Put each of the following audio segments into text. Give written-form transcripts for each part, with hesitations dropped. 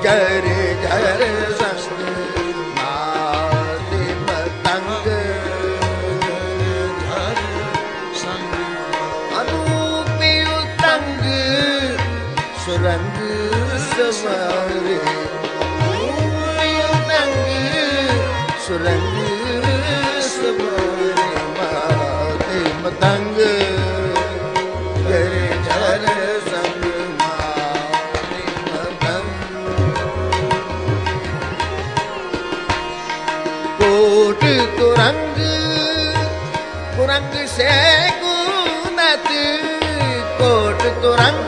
जर जर संग माते मतंग अनूपी उतंग सुरंग सवारे सुरंग सवारे माते मतंग जर जर संग माते मतंग कोट कुरंग कुरंग से गुनत कोट कुरंग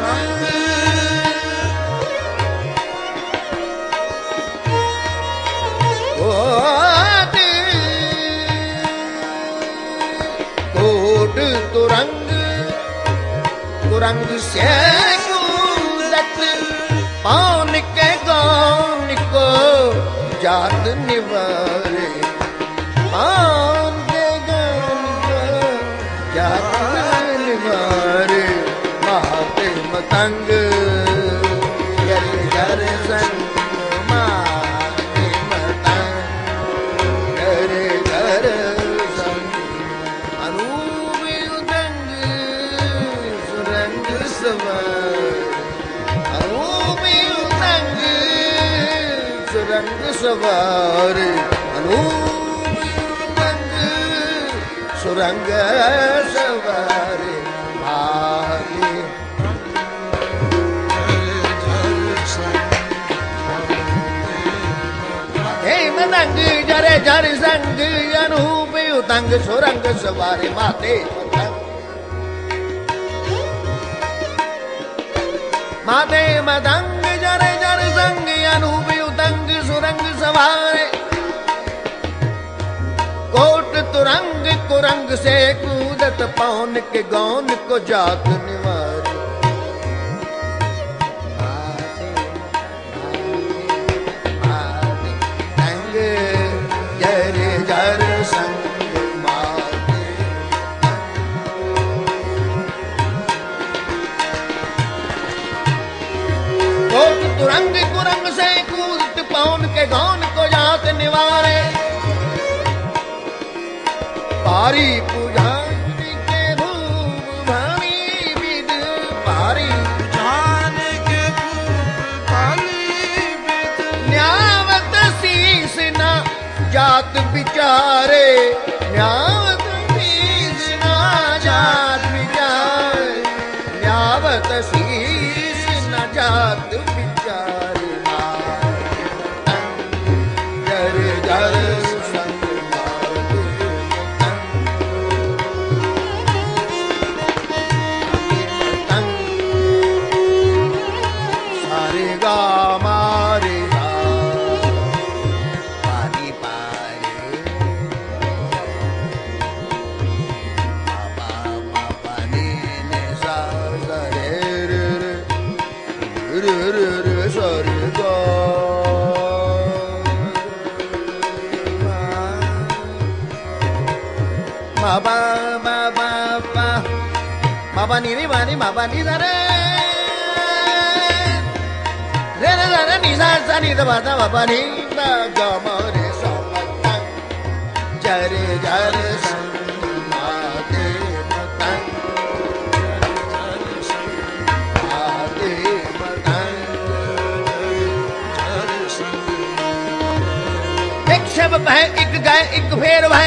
कुरंग से गुंदत पान के गौन को जात निवारे पान के गौन को जात निवारे माते मतंग जर जर संग माते मतंग जर जर संग अनूपी उतंग सुरंग सवार अनूपी उतंग सुरंग सवार अनूपी उतंग सुरंग सवार भागे हे मतंग जरे जर संग अनूपी उतंग सुरंग सवार माते माते मतंग जर जर संग अनूपी उतंग सुरंग सवारे कोट तुरंग कुरंग से कूदत पौन के गौन को जात निवारे तंग जर जर संग तुरंग कुरंग से कूदत पौन के गौन को जात निवारे पारी पूजा के धूप भावी विद पारी जान के धूप भावी विद न्यावत शीस न जात बिचारे न्यावत शीस न जात बिचारे न्यावत शीस न जात बिचारे जर जर संग सारे गा मारे पानी पारे पापा ने सा रे रे रे रे रे सारे गा माबा माबा माबा नी रे मानी माबा नी रे रे रे रे नी सा सा नी दा बादा बाबा नी दा गा मा रे सा मा जर जर संग माते मतंग माते मतंग एक शब भय एक गए एक फेर भय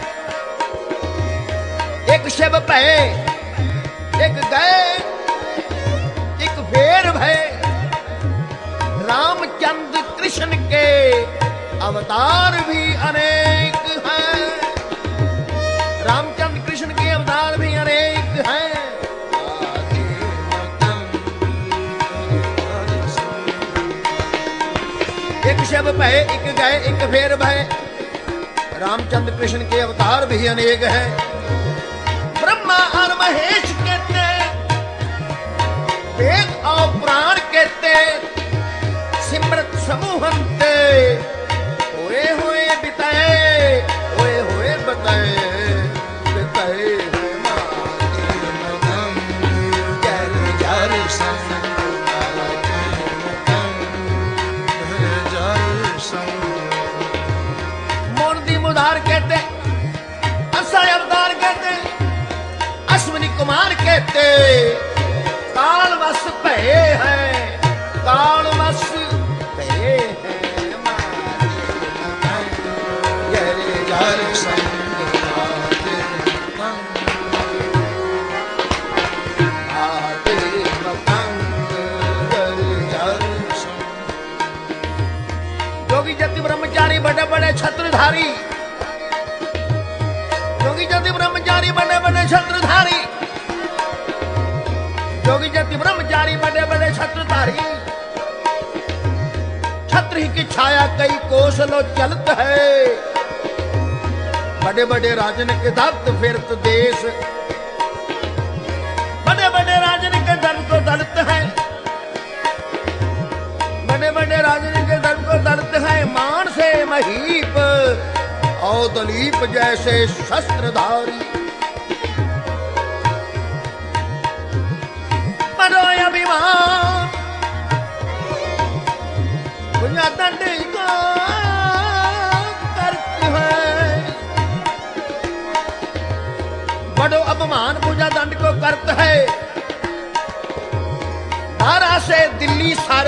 एक शब भय एक गए एक फेर भय रामचंद्र कृष्ण के अवतार भी अनेक हैं रामचंद्र कृष्ण के अवतार भी अनेक हैं एक शब भय एक गए एक फेर भय रामचंद्र कृष्ण के अवतार भी अनेक हैं ब्रह्मा और महेश कहते वेद और पुराण कहते सिमरत समूहंते होए होए बिताए होए होए बताए बिताए जर जर संग ते काल वस भये है, काल वस भये है। जरे जर संग आते मतंग, जरे जर संग। जोगी जति ब्रह्मचारी बड़े बड़े छत्रधारी, जोगी जति ब्रह्मचारी बड़े बड़े छत्रधारी, जोगी जति ब्रह्मचारी बड़े बड़े छत्रधारी। छत्र ही की छाया कई कोस लो चलत है, बड़े बड़े राजन के दर्द फिरत देश, बड़े बड़े राजन के दर्द को दर्द है, बड़े बड़े राजन के दर्द को दर्द है। मान से महीप और दलीप जैसे शस्त्रधारी, बड़ो अभिमान पुण्य दंड को करती है, बड़ो अपमान पूजा दंड को करता है। दारा से दिल्ली सर,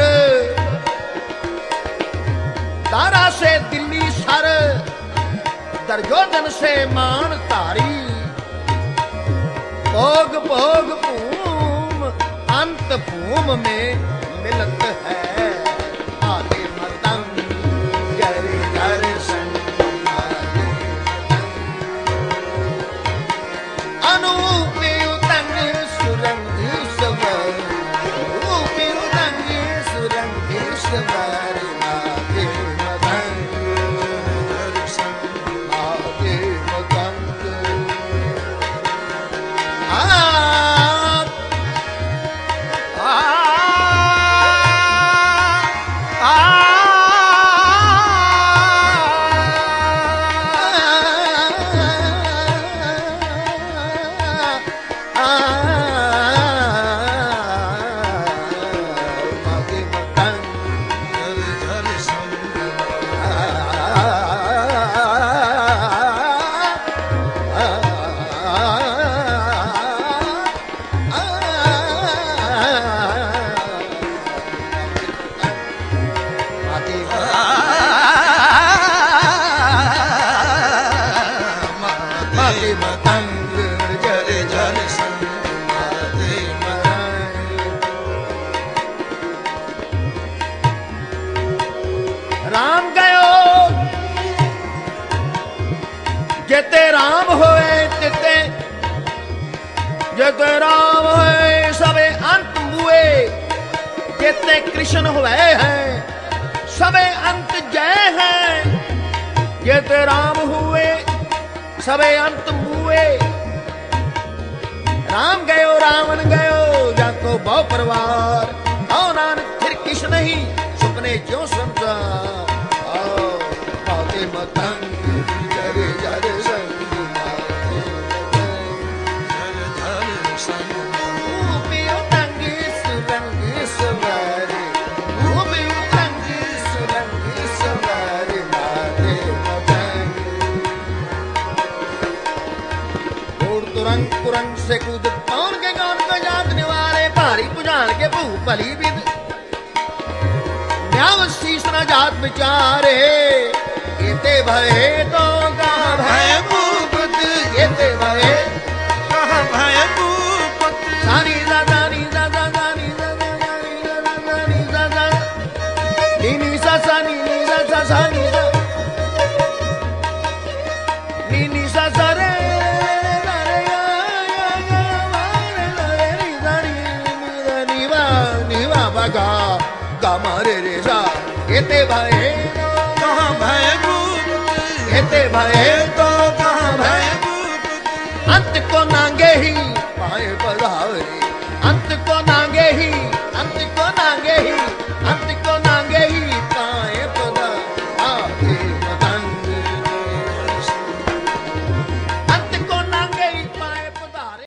दारा से दिल्ली सर, दुर्योधन से मान तारी। भोग भोग भूम अंत भूम में मिलत है, आगे मतंग जरे जर संग। अनूपी उतंग सुरंग सवर, रूपी उतंग सुरंग सवर। आगे मतंग जर संग, आगे मतंग। राम गयो जेते राम होए तिते, जेते राम होए सबे अंत मुए। जेते कृष्ण हुए हैं सबे अंत जय हैं, जेते राम हुए सबे अंत मुए। राम गयो रावण गयो जाको बहु परिवार, आओ नानक फिर किस नहीं सुपने क्यों संसार। आओ आगे मतंग जरे जरे संग, जरे संग। रूपी उतंग सुरंग सवार, रूपी उतंग सुरंग सवार। आगे मतंग घोड़ तुरंग कुरंग से कूद, पौन के गान को जागने वाले भारी पुजान के भू भली विद। शीश न जात विचारे, येते भये तो कहाँ भय भूपत, येते भये कहाँ भय भूपत। सानी दादा नी दादा दानी दादा दानी दादा दानी दादा, नी सा सा नी सा सा सा नी सा, नी सा सा रे रे या रे नी सा नी वा बगा गा मारे रे सा। येते भये कहाँ भय भूपत, येते भये तो कहाँ भय भूपत। अंत को नांगे ही पाए पधार।